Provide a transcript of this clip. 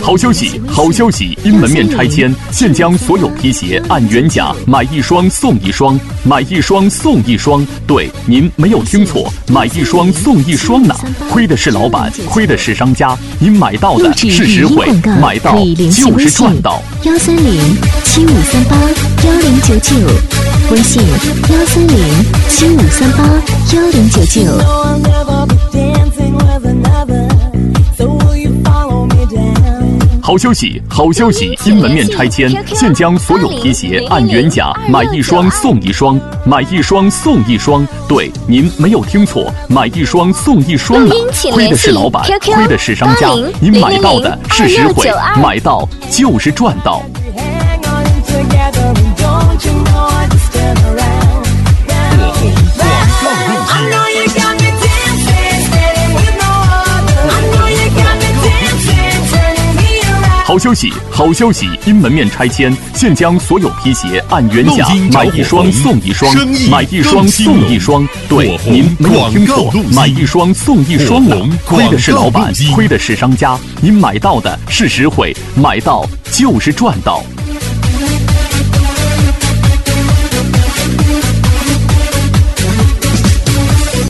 好消息，好消息！因门面拆迁，现将所有皮鞋按原价买一双送一双，买一双送一双。对，您没有听错，买一双送一双呢。亏的是老板，亏的是商家。您买到的是实惠，买到就是赚到。 130-7538-1099，微信130-7538-1099。 好消息，好消息！因门面拆迁，现将所有皮鞋按原价买一双送一双，买一双送一双。对，您没有听错，买一双送一双呢。亏的是老板，亏的是商家。您买到的是实惠，买到就是赚到。好消息，好消息！因门面拆迁，现将所有皮鞋按原价买一双送一双，买一双送一双。对，您没有听错，买一双送一双呢。亏的是老板，亏的是商家。您买到的是实惠，买到就是赚到。